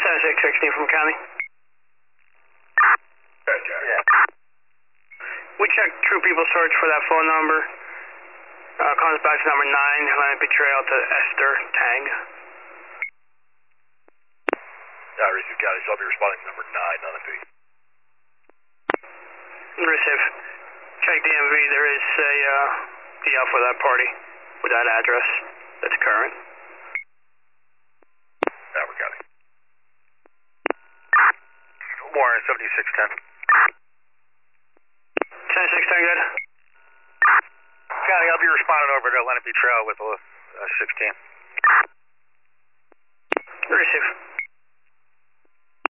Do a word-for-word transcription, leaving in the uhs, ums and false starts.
ten six sixteen from county. Yeah. We checked True People Search for that phone number. Uh, comes back to number nine, Lenape Trail to Esther Tang. Yeah, receive county, so I'll be responding to number nine, Lenape. Receive. Check D M V, there is a uh, D L for that party with that address that's current. Howard County. Warren, seventy-six ten. ten six ten, good. County, I'll be responding over to Lenape Trail with uh, sixteen. Receive.